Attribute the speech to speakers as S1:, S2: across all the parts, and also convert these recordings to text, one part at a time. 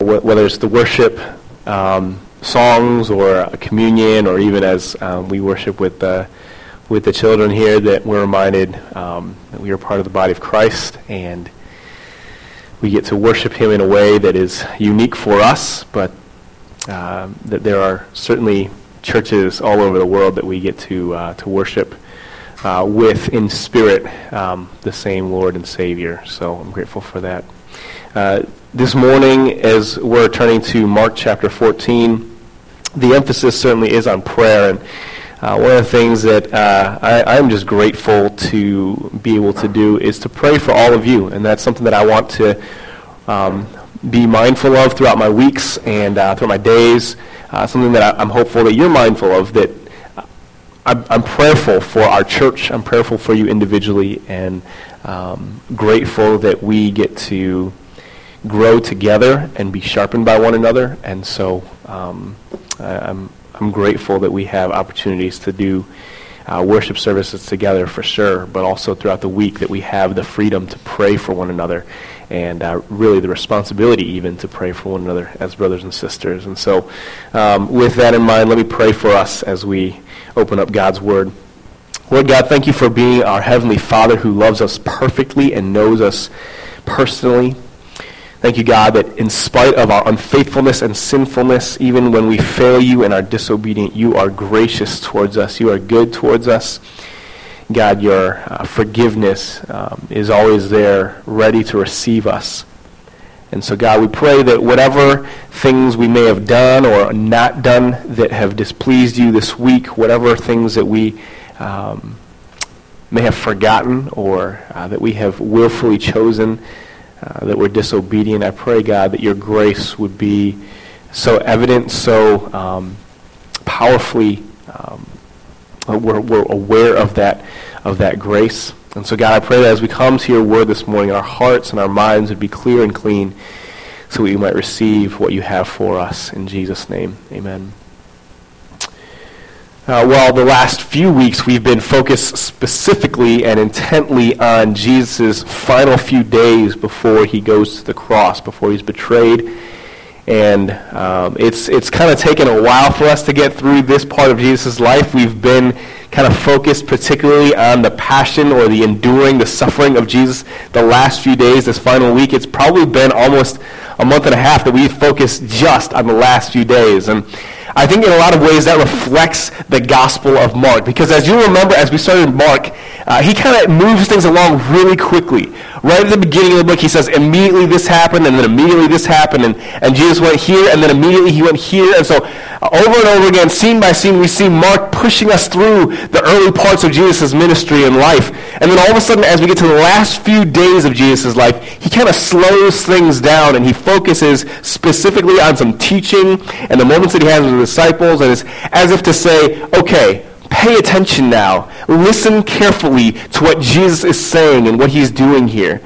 S1: whether it's the worship songs or a communion, or even as we worship with the children here, that we're reminded that we are part of the body of Christ, and we get to worship him in a way that is unique for us, but that there are certainly churches all over the world that we get to worship with in spirit the same Lord and Savior. So I'm grateful for that. This morning, as we're turning to Mark chapter 14, the emphasis certainly is on prayer. And one of the things that I'm just grateful to be able to do is to pray for all of you. And that's something that I want to be mindful of throughout my weeks and throughout my days. Something that I'm hopeful that you're mindful of, that I'm prayerful for our church. I'm prayerful for you individually, and grateful that we get to grow together and be sharpened by one another. And so I'm grateful that we have opportunities to do worship services together for sure, but also throughout the week that we have the freedom to pray for one another, and really the responsibility even to pray for one another as brothers and sisters. And so with that in mind, let me pray for us as we open up God's Word. Lord God, thank you for being our Heavenly Father who loves us perfectly and knows us personally. Thank you, God, that in spite of our unfaithfulness and sinfulness, even when we fail you and are disobedient, you are gracious towards us. You are good towards us. God, your forgiveness is always there, ready to receive us. And so, God, we pray that whatever things we may have done or not done that have displeased you this week, whatever things that we may have forgotten or that we have willfully chosen, that we're disobedient, I pray, God, that your grace would be so evident, so powerfully, we're aware of that grace. And so, God, I pray that as we come to your word this morning, our hearts and our minds would be clear and clean, so we might receive what you have for us. In Jesus' name, amen. Well, the last few weeks we've been focused specifically and intently on Jesus' final few days before he goes to the cross, before he's betrayed. And it's kind of taken a while for us to get through this part of Jesus' life. We've been kind of focused particularly on the passion or the enduring, the suffering of Jesus the last few days, this final week. It's probably been almost a month and a half that we've focused just on the last few days. And I think in a lot of ways that reflects the Gospel of Mark, because as you remember, as we started Mark, he kind of moves things along really quickly. Right at the beginning of the book, he says, immediately this happened, and then immediately this happened, and Jesus went here, and then immediately he went here. And so over and over again, scene by scene, we see Mark pushing us through the early parts of Jesus' ministry and life. And then all of a sudden, as we get to the last few days of Jesus' life, he kind of slows things down, and he focuses specifically on some teaching and the moments that he has with the disciples, and it's as if to say, okay, pay attention now. Listen carefully to what Jesus is saying and what he's doing here.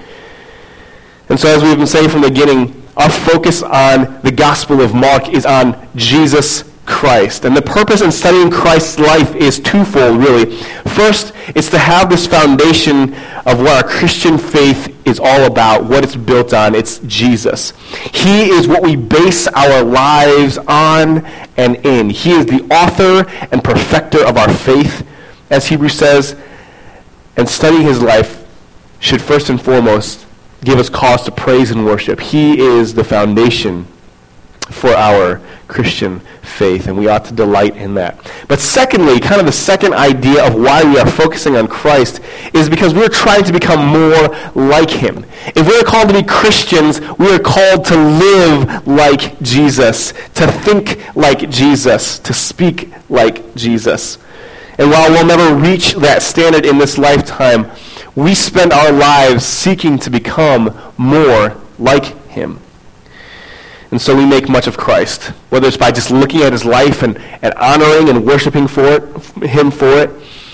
S1: And so as we've been saying from the beginning, our focus on the Gospel of Mark is on Jesus Christ. And the purpose in studying Christ's life is twofold, really. First, it's to have this foundation of what our Christian faith is all about, what it's built on. It's Jesus. He is what we base our lives on and in. He is the author and perfecter of our faith, as Hebrews says. And studying his life should first and foremost give us cause to praise and worship. He is the foundation for our Christian faith, and we ought to delight in that. But secondly, kind of the second idea of why we are focusing on Christ is because we're trying to become more like him. If we're called to be Christians, we are called to live like Jesus, to think like Jesus, to speak like Jesus. And while we'll never reach that standard in this lifetime, we spend our lives seeking to become more like him. And so we make much of Christ, whether it's by just looking at his life and honoring and worshiping him for it,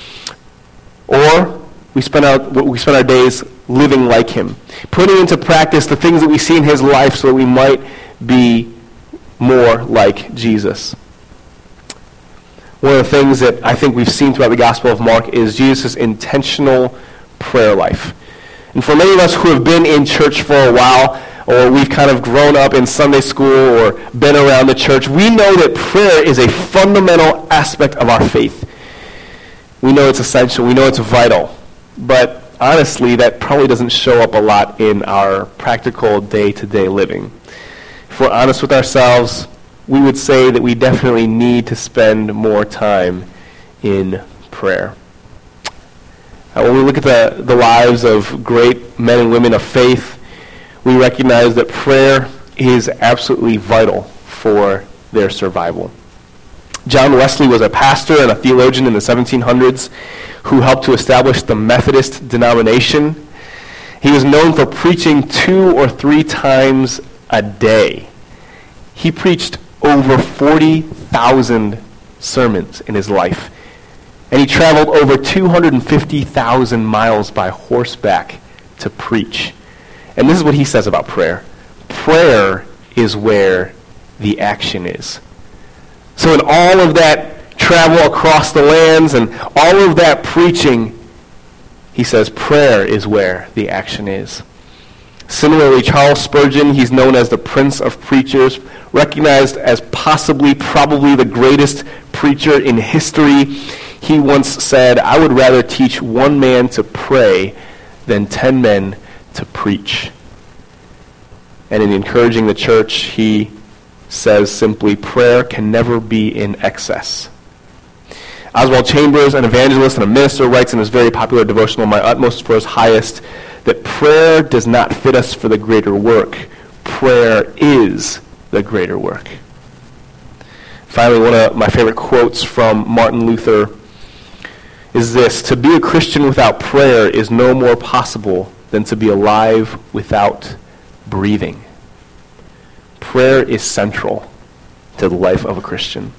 S1: or we spend our days living like him, putting into practice the things that we see in his life so that we might be more like Jesus. One of the things that I think we've seen throughout the Gospel of Mark is Jesus' intentional prayer life. And for many of us who have been in church for a while, or we've kind of grown up in Sunday school or been around the church, we know that prayer is a fundamental aspect of our faith. We know it's essential. We know it's vital. But honestly, that probably doesn't show up a lot in our practical day-to-day living. If we're honest with ourselves, we would say that we definitely need to spend more time in prayer. When we look at the lives of great men and women of faith, we recognize that prayer is absolutely vital for their survival. John Wesley was a pastor and a theologian in the 1700s who helped to establish the Methodist denomination. He was known for preaching 2 or 3 times a day. He preached over 40,000 sermons in his life. And he traveled over 250,000 miles by horseback to preach. And this is what he says about prayer. Prayer is where the action is. So in all of that travel across the lands and all of that preaching, he says prayer is where the action is. Similarly, Charles Spurgeon, he's known as the Prince of Preachers, recognized as probably the greatest preacher in history. He once said, "I would rather teach 1 man to pray than 10 men to preach." And in encouraging the church, he says simply, prayer can never be in excess. Oswald Chambers, an evangelist and a minister, writes in his very popular devotional, My Utmost for His Highest, that prayer does not fit us for the greater work. Prayer is the greater work. Finally, one of my favorite quotes from Martin Luther is this: to be a Christian without prayer is no more possible than to be alive without breathing. Prayer is central to the life of a Christian.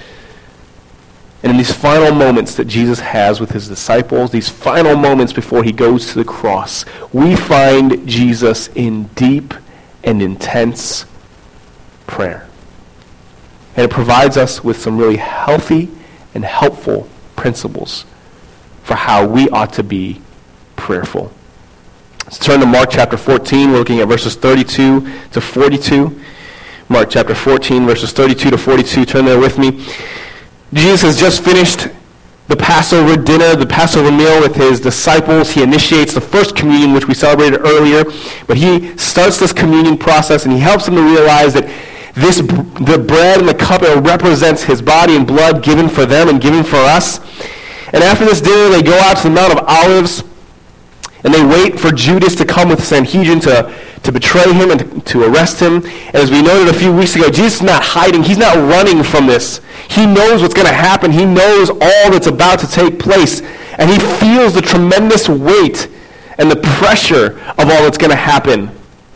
S1: And in these final moments that Jesus has with his disciples, these final moments before he goes to the cross, we find Jesus in deep and intense prayer. And it provides us with some really healthy and helpful principles for how we ought to be prayerful. Let's turn to Mark chapter 14. We're looking at verses 32 to 42. Mark chapter 14, verses 32 to 42. Turn there with me. Jesus has just finished the Passover dinner, the Passover meal with his disciples. He initiates the first communion, which we celebrated earlier. But he starts this communion process, and he helps them to realize that the bread and the cup, it represents his body and blood given for them and given for us. And after this dinner, they go out to the Mount of Olives, and they wait for Judas to come with the Sanhedrin to betray him and to arrest him. And as we noted a few weeks ago, Jesus is not hiding. He's not running from this. He knows what's going to happen. He knows all that's about to take place. And he feels the tremendous weight and the pressure of all that's going to happen.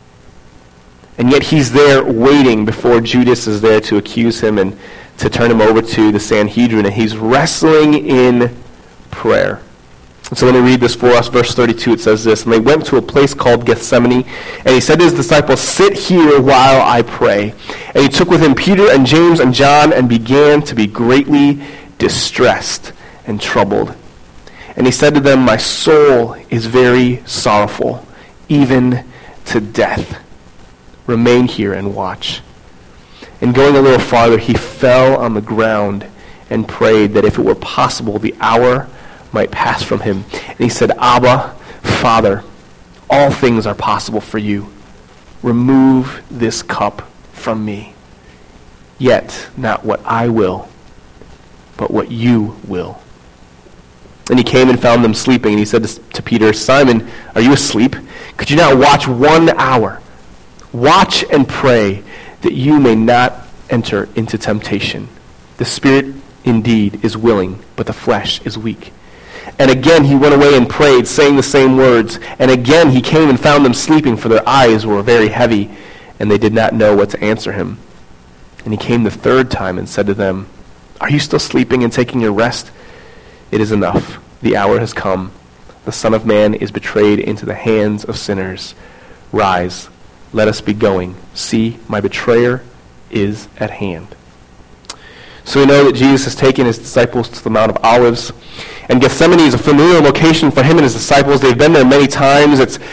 S1: And yet he's there waiting before Judas is there to accuse him and to turn him over to the Sanhedrin. And he's wrestling in prayer. And so let me read this for us. Verse 32, it says this: And they went to a place called Gethsemane, and he said to his disciples, Sit here while I pray. And he took with him Peter and James and John and began to be greatly distressed and troubled. And he said to them, My soul is very sorrowful, even to death. Remain here and watch. And going a little farther, he fell on the ground and prayed that if it were possible, the hour might pass from him. And he said, Abba, Father, all things are possible for you. Remove this cup from me. Yet not what I will, but what you will. And he came and found them sleeping. And he said to Peter, Simon, are you asleep? Could you not watch 1 hour? Watch and pray that you may not enter into temptation. The spirit indeed is willing, but the flesh is weak. And again he went away and prayed, saying the same words. And again he came and found them sleeping, for their eyes were very heavy, and they did not know what to answer him. And he came the 3rd time and said to them, Are you still sleeping and taking your rest? It is enough. The hour has come. The Son of Man is betrayed into the hands of sinners. Rise, let us be going. See, my betrayer is at hand. So we know that Jesus has taken his disciples to the Mount of Olives. And Gethsemane is a familiar location for him and his disciples. They've been there many times. It's at the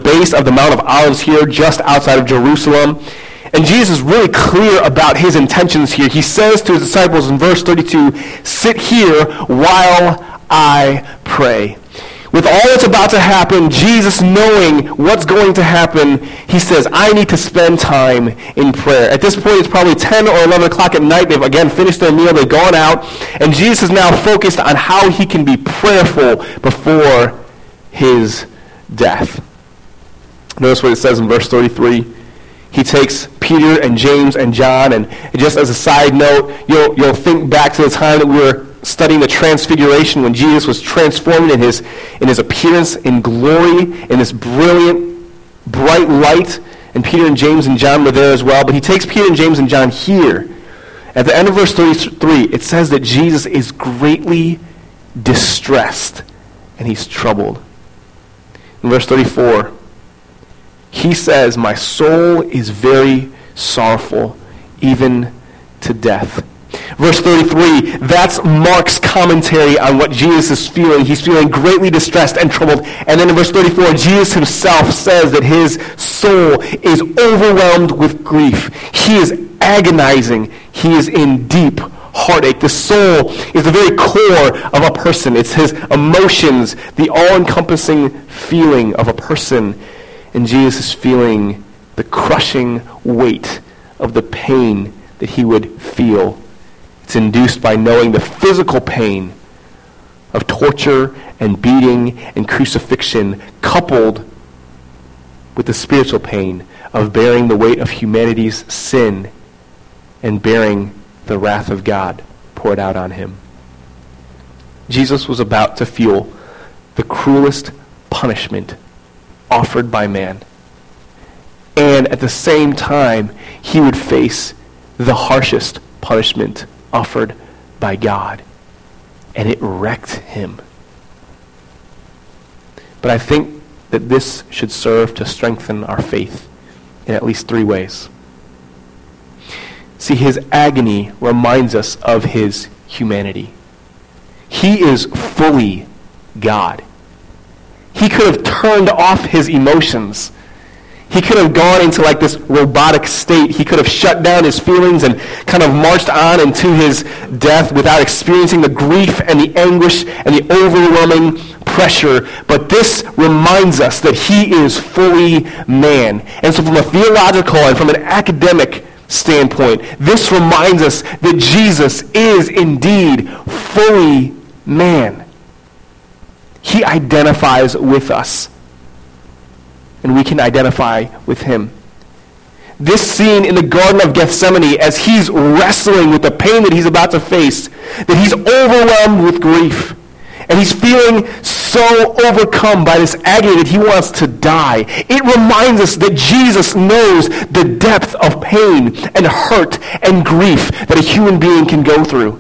S1: base of the Mount of Olives here, just outside of Jerusalem. And Jesus is really clear about his intentions here. He says to his disciples in verse 32, "Sit here while I pray." With all that's about to happen, Jesus knowing what's going to happen, he says, I need to spend time in prayer. At this point, it's probably 10 or 11 o'clock at night. They've, again, finished their meal. They've gone out. And Jesus is now focused on how he can be prayerful before his death. Notice what it says in verse 33. He takes Peter and James and John, and just as a side note, you'll think back to the time that we were studying the transfiguration when Jesus was transformed in his appearance in glory, in this brilliant, bright light, and Peter and James and John were there as well. But he takes Peter and James and John here. At the end of verse 33, it says that Jesus is greatly distressed, and he's troubled. In verse 34, he says, "My soul is very sorrowful, even to death." Verse 33, that's Mark's commentary on what Jesus is feeling. He's feeling greatly distressed and troubled. And then in verse 34, Jesus himself says that his soul is overwhelmed with grief. He is agonizing. He is in deep heartache. The soul is the very core of a person. It's his emotions, the all-encompassing feeling of a person. And Jesus is feeling the crushing weight of the pain that he would feel. It's induced by knowing the physical pain of torture and beating and crucifixion, coupled with the spiritual pain of bearing the weight of humanity's sin and bearing the wrath of God poured out on him. Jesus was about to feel the cruelest punishment offered by man. And at the same time, he would face the harshest punishment offered by God. And it wrecked him. But I think that this should serve to strengthen our faith in at least 3 ways. See, his agony reminds us of his humanity. He is fully God. He could have turned off his emotions. He could have gone into like this robotic state. He could have shut down his feelings and kind of marched on into his death without experiencing the grief and the anguish and the overwhelming pressure. But this reminds us that he is fully man. And so from a theological and from an academic standpoint, this reminds us that Jesus is indeed fully man. He identifies with us, and we can identify with him. This scene in the Garden of Gethsemane, as he's wrestling with the pain that he's about to face, that he's overwhelmed with grief, and he's feeling so overcome by this agony that he wants to die. It reminds us that Jesus knows the depth of pain and hurt and grief that a human being can go through.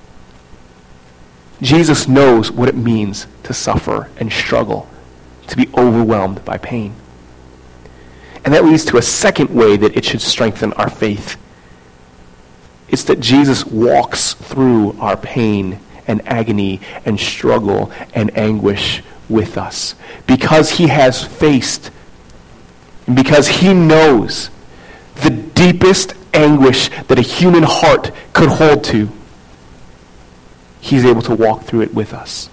S1: Jesus knows what it means to suffer and struggle, to be overwhelmed by pain. And that leads to a second way that it should strengthen our faith. It's that Jesus walks through our pain and agony and struggle and anguish with us. Because he has faced, and because he knows the deepest anguish that a human heart could hold to, he's able to walk through it with us.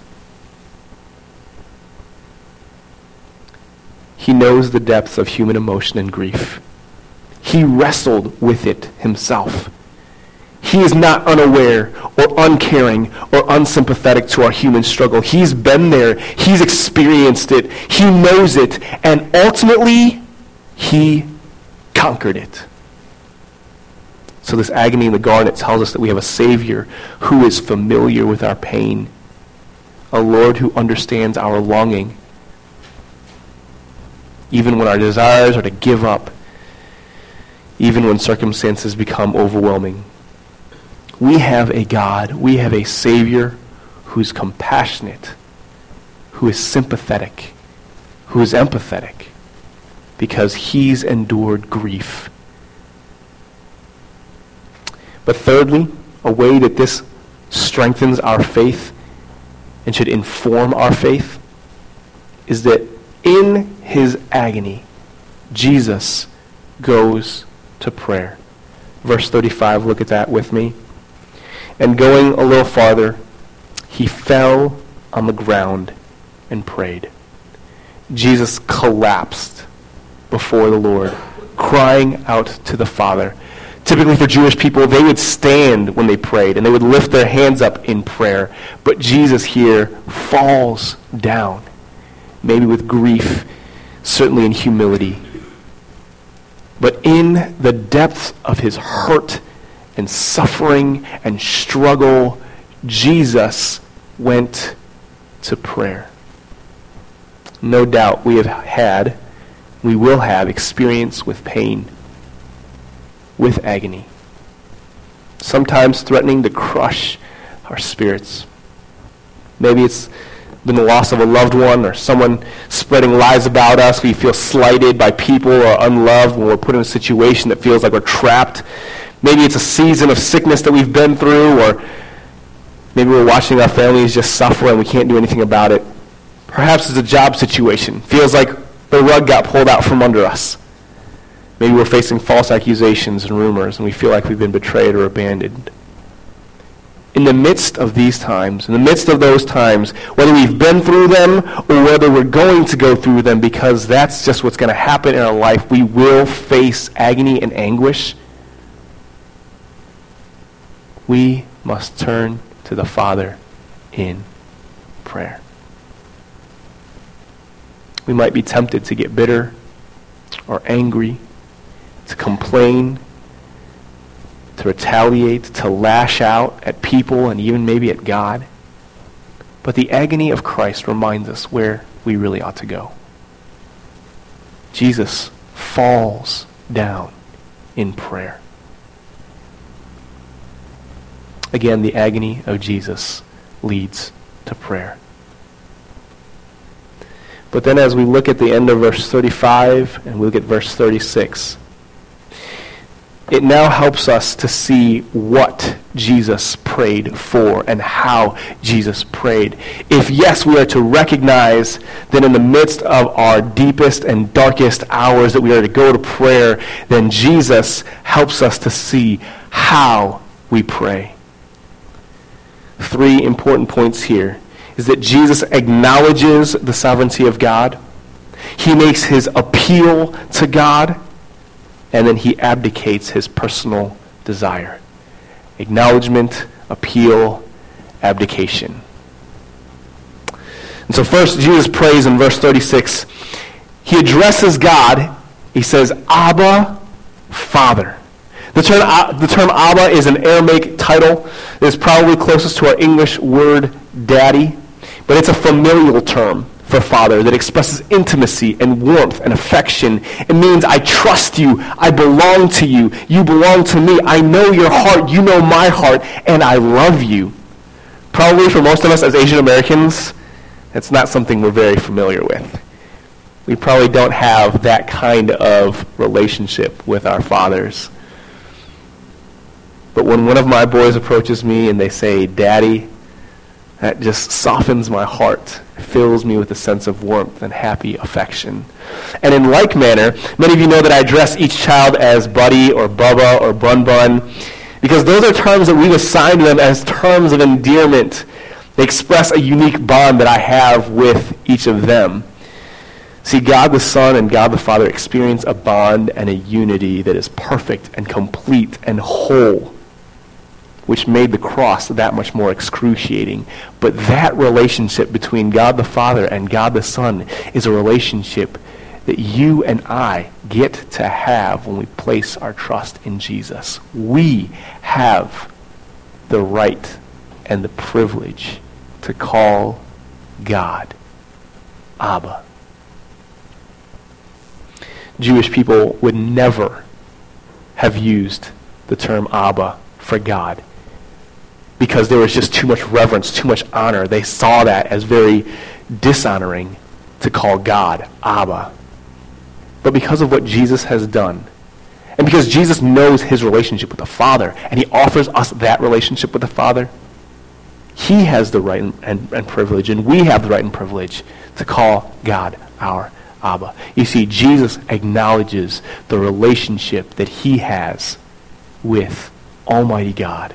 S1: He knows the depths of human emotion and grief. He wrestled with it himself. He is not unaware or uncaring or unsympathetic to our human struggle. He's been there. He's experienced it. He knows it. And ultimately, he conquered it. So this agony in the garden, it tells us that we have a Savior who is familiar with our pain, a Lord who understands our longing, even when our desires are to give up, even when circumstances become overwhelming. We have a God, we have a Savior who's compassionate, who is sympathetic, who is empathetic, because he's endured grief. But thirdly, a way that this strengthens our faith and should inform our faith is that in his agony, Jesus goes to prayer. Verse 35, look at that with me. And going a little farther, he fell on the ground and prayed. Jesus collapsed before the Lord, crying out to the Father. Typically for Jewish people, they would stand when they prayed, and they would lift their hands up in prayer. But Jesus here falls down, maybe with grief, certainly in humility. But in the depths of his hurt and suffering and struggle, Jesus went to prayer. No doubt we will have experience with pain, with agony, sometimes threatening to crush our spirits. Maybe it's been the loss of a loved one or someone spreading lies about us. We feel slighted by people or unloved when we're put in a situation that feels like we're trapped. Maybe it's a season of sickness that we've been through, or maybe we're watching our families just suffer and we can't do anything about it. Perhaps it's a job situation. Feels like the rug got pulled out from under us. Maybe we're facing false accusations and rumors and we feel like we've been betrayed or abandoned. In the midst of these times, in the midst of those times, whether we've been through them or whether we're going to go through them, because that's just what's going to happen in our life, we will face agony and anguish. We must turn to the Father in prayer. We might be tempted to get bitter or angry, to complain, to retaliate, to lash out at people and even maybe at God. But the agony of Christ reminds us where we really ought to go. Jesus falls down in prayer. Again, the agony of Jesus leads to prayer. But then as we look at the end of verse 35 and we look at verse 36, it now helps us to see what Jesus prayed for and how Jesus prayed. If yes, we are to recognize that in the midst of our deepest and darkest hours that we are to go to prayer, then Jesus helps us to see how we pray. 3 important points here is that Jesus acknowledges the sovereignty of God. He makes his appeal to God, and then he abdicates his personal desire. Acknowledgement, appeal, abdication. And so first, Jesus prays in verse 36. He addresses God. He says, Abba, Father. The term Abba is an Aramaic title that is probably closest to our English word daddy, but it's a familial term for father that expresses intimacy and warmth and affection. It means I trust you, I belong to you, you belong to me, I know your heart, you know my heart, and I love you. Probably for most of us as Asian Americans, that's not something we're very familiar with. We probably don't have that kind of relationship with our fathers. But when one of my boys approaches me and they say, Daddy, that just softens my heart, fills me with a sense of warmth and happy affection. And in like manner, many of you know that I address each child as Buddy or Bubba or Bun Bun, because those are terms that we've assigned to them as terms of endearment. They express a unique bond that I have with each of them. See, God the Son and God the Father experience a bond and a unity that is perfect and complete and whole, which made the cross that much more excruciating. But that relationship between God the Father and God the Son is a relationship that you and I get to have when we place our trust in Jesus. We have the right and the privilege to call God Abba. Jewish people would never have used the term Abba for God, because there was just too much reverence, too much honor. They saw that as very dishonoring to call God Abba. But because of what Jesus has done, and because Jesus knows his relationship with the Father, and he offers us that relationship with the Father, he has the right and privilege, and we have the right and privilege to call God our Abba. You see, Jesus acknowledges the relationship that he has with Almighty God.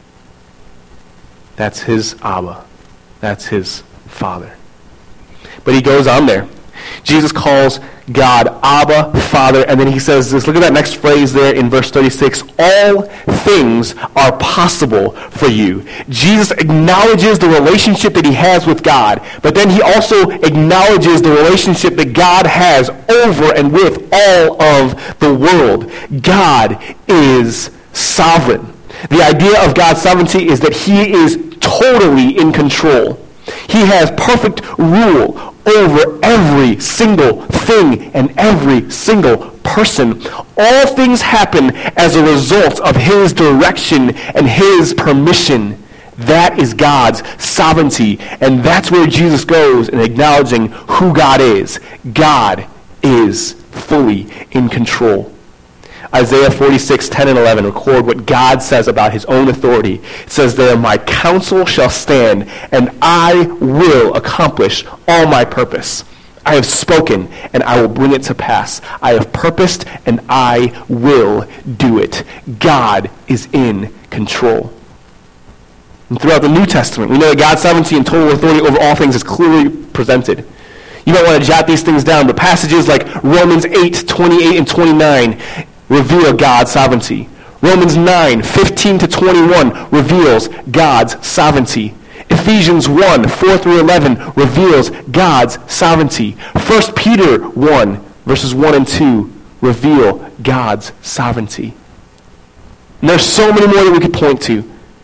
S1: That's his Abba. That's his Father. But he goes on there. Jesus calls God Abba, Father, and then he says this. Look at that next phrase there in verse 36. All things are possible for you. Jesus acknowledges the relationship that he has with God, but then he also acknowledges the relationship that God has over and with all of the world. God is sovereign. The idea of God's sovereignty is that he is totally in control. He has perfect rule over every single thing and every single person. All things happen as a result of his direction and his permission. That is God's sovereignty. And that's where Jesus goes in acknowledging who God is. God is fully in control. Isaiah 46:10 and 11 record what God says about his own authority. It says there, my counsel shall stand, and I will accomplish all my purpose. I have spoken, and I will bring it to pass. I have purposed, and I will do it. God is in control. And throughout the New Testament, we know that God's sovereignty and total authority over all things is clearly presented. You might want to jot these things down, but passages like Romans 8:28 and 29 reveal God's sovereignty. Romans 9:15 to 21 reveals God's sovereignty. Ephesians 1:4 through 11 reveals God's sovereignty. 1 Peter 1 verses 1 and 2 reveal God's sovereignty. And there's so many more that we could point to.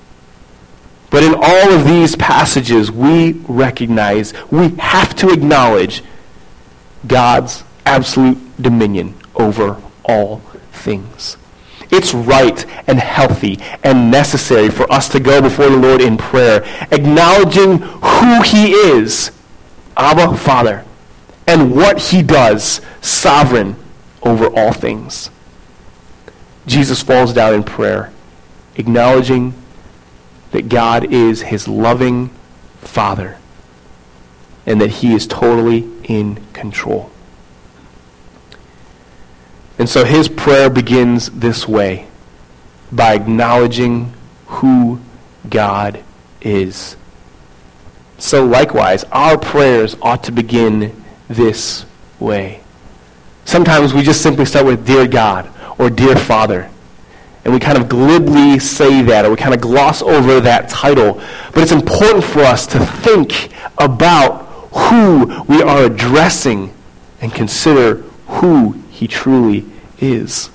S1: But in all of these passages, we recognize, we have to acknowledge God's absolute dominion over all things. It's right and healthy and necessary for us to go before the Lord in prayer, acknowledging who he is, Abba, Father, and what he does, sovereign over all things. Jesus falls down in prayer, acknowledging that God is his loving Father and that he is totally in control. And so his prayer begins this way, by acknowledging who God is. So likewise, our prayers ought to begin this way. Sometimes we just simply start with Dear God or Dear Father. And we kind of glibly say that, or we kind of gloss over that title. But it's important for us to think about who we are addressing and consider who he truly is.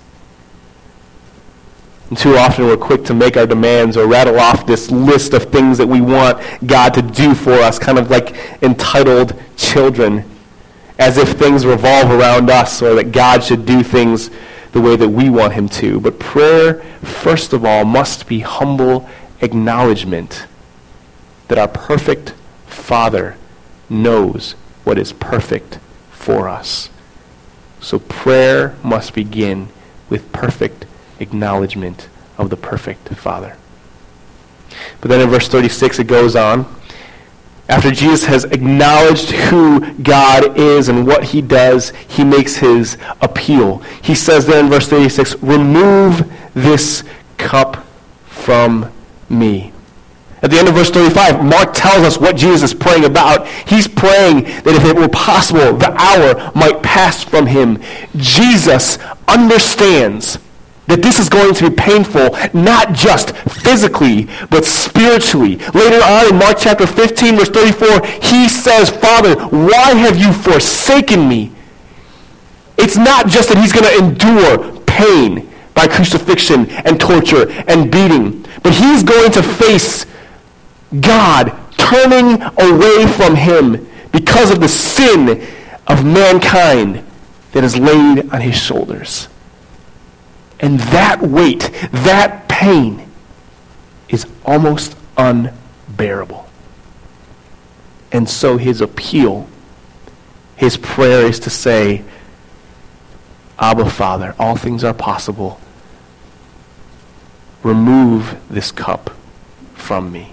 S1: And too often we're quick to make our demands or rattle off this list of things that we want God to do for us, kind of like entitled children, as if things revolve around us or that God should do things the way that we want him to. But prayer, first of all, must be humble acknowledgement that our perfect Father knows what is perfect for us. So prayer must begin with perfect acknowledgement of the perfect Father. But then in verse 36 it goes on. After Jesus has acknowledged who God is and what he does, he makes his appeal. He says there in verse 36, remove this cup from me. At the end of verse 35, Mark tells us what Jesus is praying about. He's praying that if it were possible, the hour might pass from him. Jesus understands that this is going to be painful, not just physically, but spiritually. Later on in Mark chapter 15, verse 34, he says, Father, why have you forsaken me? It's not just that he's going to endure pain by crucifixion and torture and beating, but he's going to face God turning away from him because of the sin of mankind that is laid on his shoulders. And that weight, that pain, is almost unbearable. And so his appeal, his prayer is to say, Abba, Father, all things are possible. Remove this cup from me.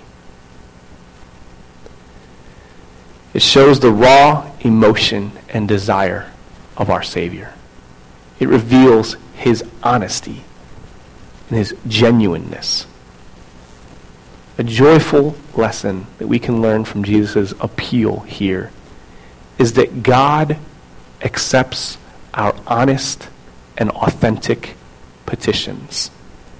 S1: It shows the raw emotion and desire of our Savior. It reveals his honesty and his genuineness. A joyful lesson that we can learn from Jesus' appeal here is that God accepts our honest and authentic petitions.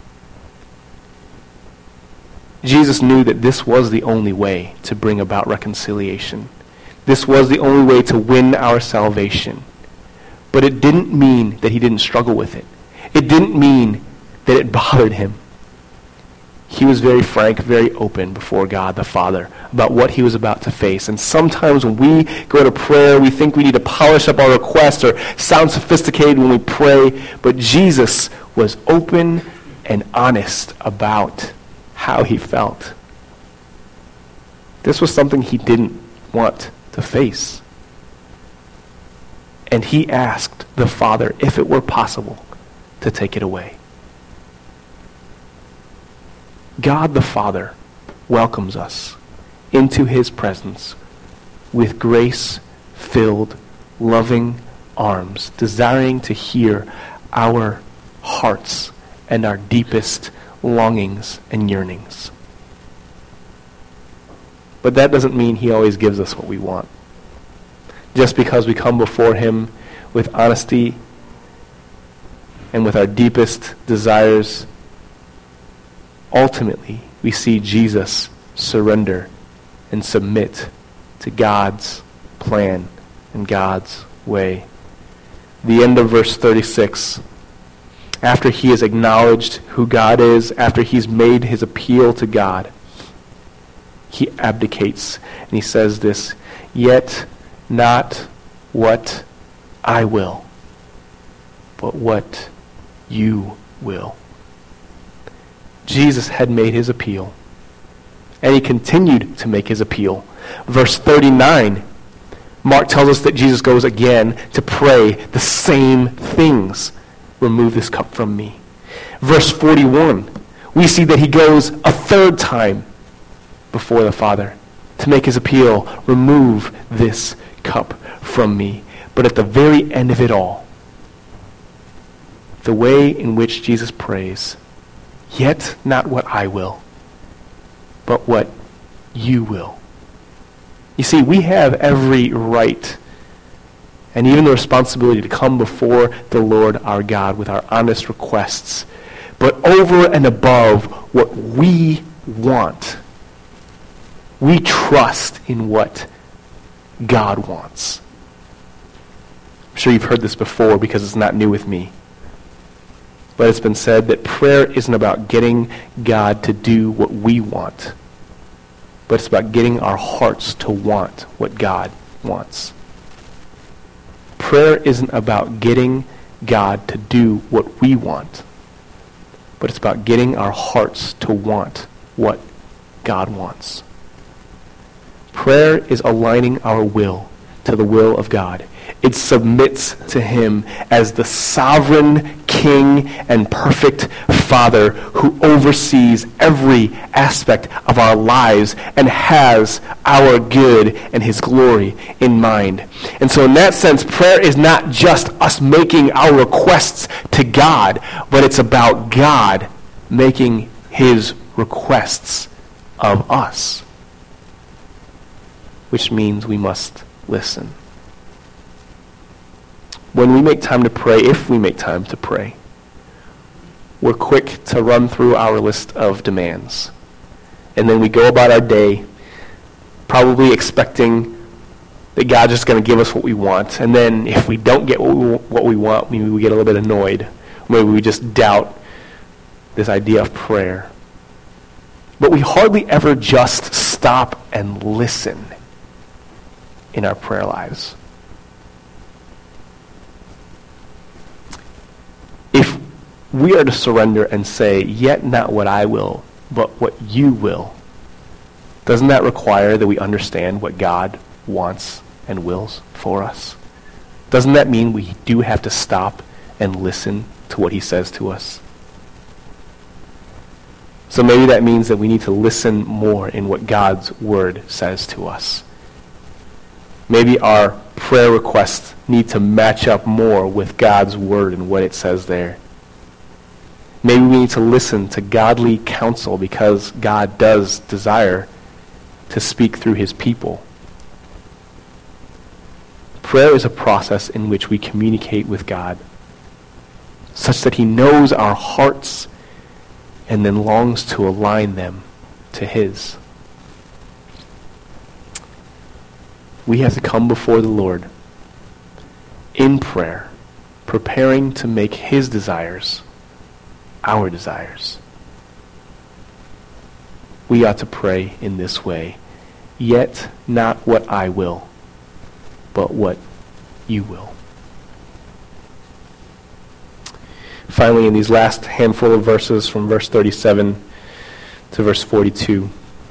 S1: Jesus knew that this was the only way to bring about reconciliation. This was the only way to win our salvation. But it didn't mean that he didn't struggle with it. It didn't mean that it bothered him. He was very frank, very open before God the Father about what he was about to face. And sometimes when we go to prayer, we think we need to polish up our requests or sound sophisticated when we pray. But Jesus was open and honest about how he felt. This was something he didn't want to face. And he asked the Father if it were possible to take it away. God the Father welcomes us into his presence with grace-filled, loving arms, desiring to hear our hearts and our deepest longings and yearnings. But that doesn't mean he always gives us what we want. Just because we come before him with honesty and with our deepest desires, ultimately we see Jesus surrender and submit to God's plan and God's way. The end of verse 36, after he has acknowledged who God is, after he's made his appeal to God, he abdicates and he says this, "Yet not what I will, but what you will." Jesus had made his appeal, and he continued to make his appeal. Verse 39, Mark tells us that Jesus goes again to pray the same things. "Remove this cup from me." Verse 41, we see that he goes a third time before the Father to make his appeal, "Remove this cup from me." But at the very end of it all, the way in which Jesus prays, "Yet not what I will, but what you will." You see, we have every right and even the responsibility to come before the Lord our God with our honest requests. But over and above what we want, we trust in what God wants. I'm sure you've heard this before because it's not new with me. But it's been said that prayer isn't about getting God to do what we want, but it's about getting our hearts to want what God wants. Prayer isn't about getting God to do what we want, but it's about getting our hearts to want what God wants. Prayer is aligning our will to the will of God. It submits to him as the sovereign King and perfect Father who oversees every aspect of our lives and has our good and his glory in mind. And so in that sense, prayer is not just us making our requests to God, but it's about God making his requests of us, which means we must listen. When we make time to pray, if we make time to pray, we're quick to run through our list of demands. And then we go about our day probably expecting that God's just going to give us what we want. And then if we don't get what we want, maybe we get a little bit annoyed. Maybe we just doubt this idea of prayer. But we hardly ever just stop and listen in our prayer lives. If we are to surrender and say, "Yet not what I will, but what you will," doesn't that require that we understand what God wants and wills for us? Doesn't that mean we do have to stop and listen to what he says to us? So maybe that means that we need to listen more in what God's word says to us. Maybe our prayer requests need to match up more with God's word and what it says there. Maybe we need to listen to godly counsel because God does desire to speak through his people. Prayer is a process in which we communicate with God such that he knows our hearts and then longs to align them to his. We have to come before the Lord in prayer, preparing to make his desires our desires. We ought to pray in this way, yet not what I will, but what you will. Finally, in these last handful of verses from verse 37 to verse 42,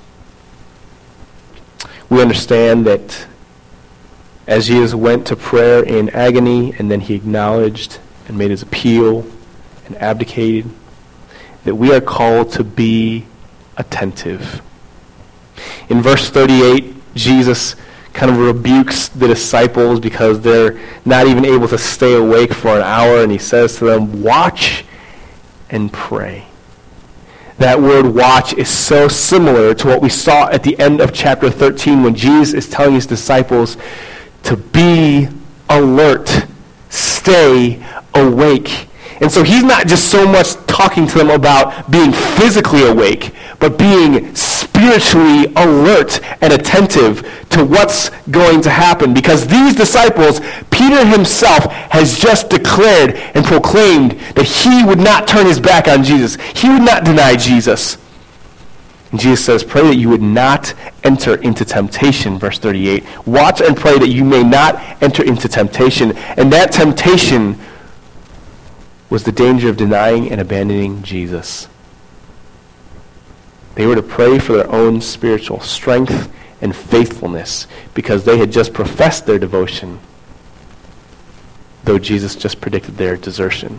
S1: we understand that as Jesus went to prayer in agony, and then he acknowledged and made his appeal and abdicated, that we are called to be attentive. In verse 38, Jesus kind of rebukes the disciples because they're not even able to stay awake for an hour, and he says to them, watch and pray. That word watch is so similar to what we saw at the end of chapter 13 when Jesus is telling his disciples to be alert, stay awake. And so he's not just so much talking to them about being physically awake, but being spiritually alert and attentive to what's going to happen. Because these disciples, Peter himself has just declared and proclaimed that he would not turn his back on Jesus. He would not deny Jesus. And Jesus says, pray that you would not enter into temptation, verse 38. Watch and pray that you may not enter into temptation. And that temptation was the danger of denying and abandoning Jesus. They were to pray for their own spiritual strength and faithfulness because they had just professed their devotion, though Jesus just predicted their desertion.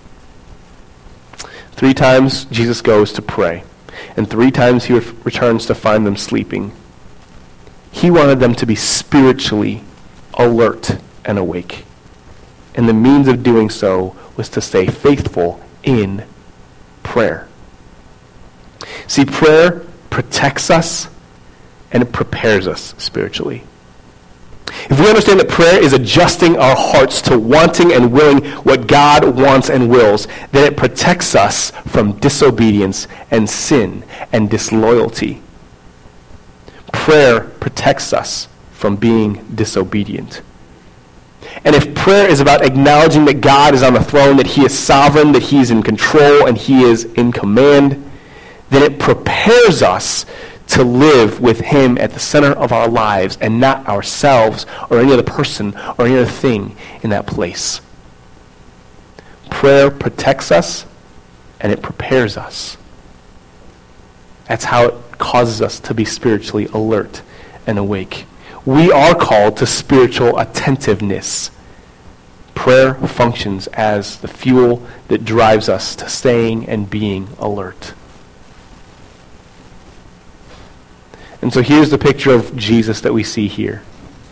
S1: 3 times Jesus goes to pray, and 3 times he returns to find them sleeping. He wanted them to be spiritually alert and awake. And the means of doing so was to stay faithful in prayer. See, prayer protects us and it prepares us spiritually. If we understand that prayer is adjusting our hearts to wanting and willing what God wants and wills, then it protects us from disobedience and sin and disloyalty. Prayer protects us from being disobedient. And if prayer is about acknowledging that God is on the throne, that he is sovereign, that he is in control, and he is in command, then it prepares us to live with him at the center of our lives and not ourselves or any other person or any other thing in that place. Prayer protects us and it prepares us. That's how it causes us to be spiritually alert and awake. We are called to spiritual attentiveness. Prayer functions as the fuel that drives us to staying and being alert. And so here's the picture of Jesus that we see here.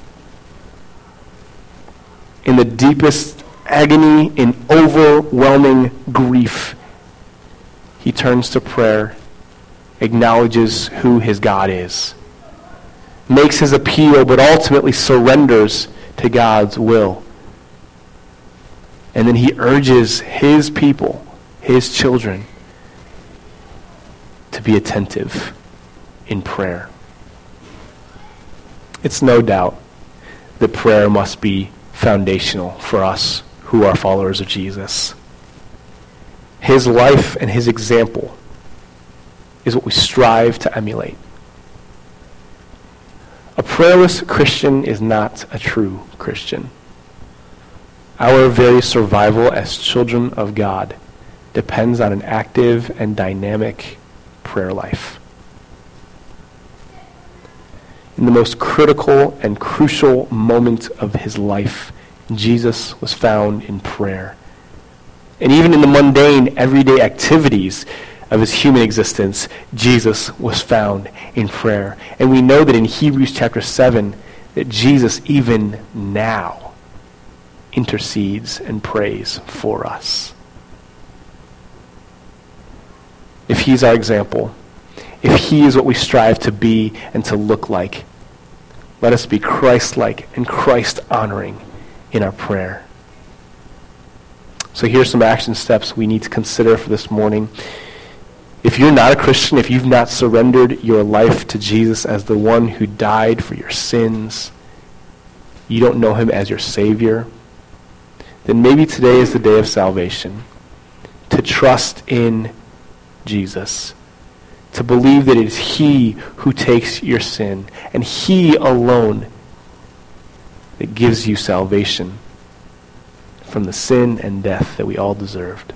S1: In the deepest agony, in overwhelming grief, he turns to prayer, acknowledges who his God is, makes his appeal, but ultimately surrenders to God's will. And then he urges his people, his children, to be attentive in prayer. It's no doubt that prayer must be foundational for us who are followers of Jesus. His life and his example is what we strive to emulate. A prayerless Christian is not a true Christian. Our very survival as children of God depends on an active and dynamic prayer life. In the most critical and crucial moment of his life, Jesus was found in prayer. And even in the mundane, everyday activities of his human existence, Jesus was found in prayer. And we know that in Hebrews chapter 7, that Jesus even now intercedes and prays for us. If he's our example, if he is what we strive to be and to look like, let us be Christ-like and Christ-honoring in our prayer. So here's some action steps we need to consider for this morning. If you're not a Christian, if you've not surrendered your life to Jesus as the one who died for your sins, you don't know him as your Savior, then maybe today is the day of salvation. To trust in Jesus. To believe that it is he who takes your sin, and he alone that gives you salvation from the sin and death that we all deserved.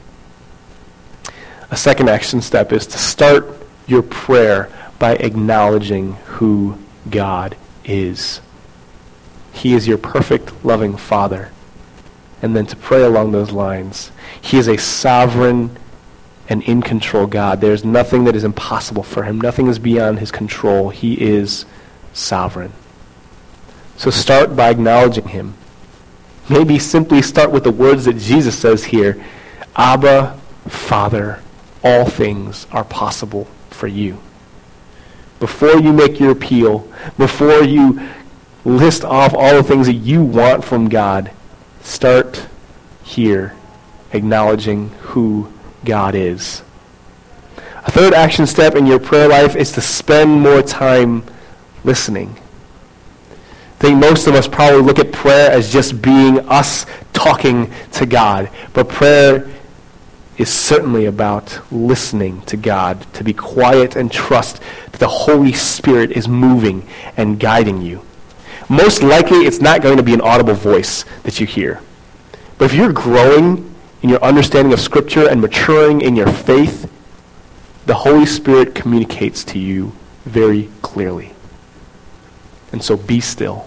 S1: A second action step is to start your prayer by acknowledging who God is. He is your perfect, loving Father. And then to pray along those lines. He is a sovereign and in control God. There's nothing that is impossible for him. Nothing is beyond his control. He is sovereign. So start by acknowledging him. Maybe simply start with the words that Jesus says here. Abba, Father, all things are possible for you. Before you make your appeal, before you list off all the things that you want from God, start here, acknowledging who God is. A third action step in your prayer life is to spend more time listening. I think most of us probably look at prayer as just being us talking to God. But prayer is certainly about listening to God, to be quiet and trust that the Holy Spirit is moving and guiding you. Most likely, it's not going to be an audible voice that you hear. But if you're growing in your understanding of Scripture and maturing in your faith, the Holy Spirit communicates to you very clearly. And so be still.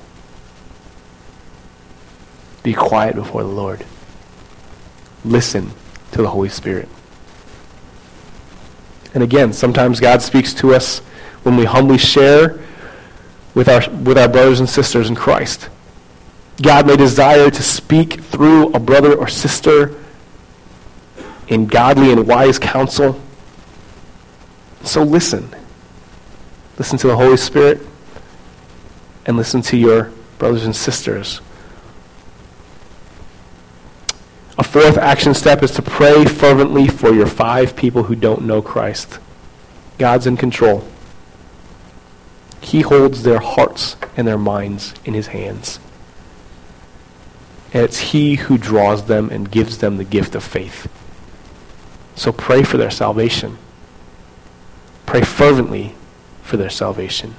S1: Be quiet before the Lord. Listen to the Holy Spirit. And again, sometimes God speaks to us when we humbly share with our brothers and sisters in Christ. God may desire to speak through a brother or sister in godly and wise counsel. So listen. Listen to the Holy Spirit and listen to your brothers and sisters. A fourth action step is to pray fervently for your 5 people who don't know Christ. God's in control. He holds their hearts and their minds in his hands. And it's he who draws them and gives them the gift of faith. So pray for their salvation. Pray fervently for their salvation.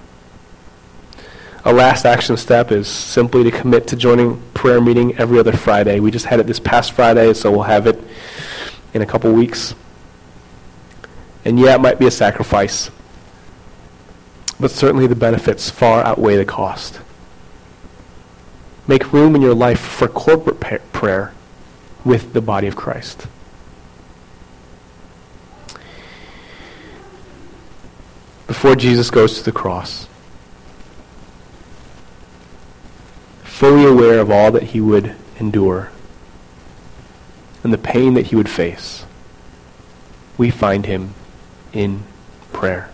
S1: A last action step is simply to commit to joining prayer meeting every other Friday. We just had it this past Friday, so we'll have it in a couple weeks. And yeah, it might be a sacrifice, but certainly the benefits far outweigh the cost. Make room in your life for corporate prayer with the body of Christ. Before Jesus goes to the cross, fully aware of all that he would endure and the pain that he would face, we find him in prayer.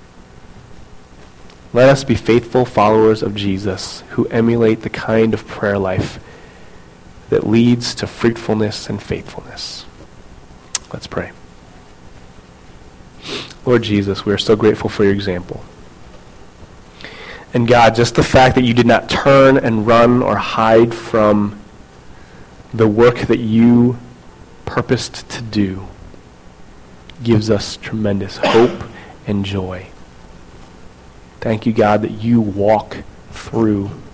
S1: Let us be faithful followers of Jesus who emulate the kind of prayer life that leads to fruitfulness and faithfulness. Let's pray. Lord Jesus, we are so grateful for your example. And God, just the fact that you did not turn and run or hide from the work that you purposed to do gives us tremendous hope and joy. Thank you, God, that you walk through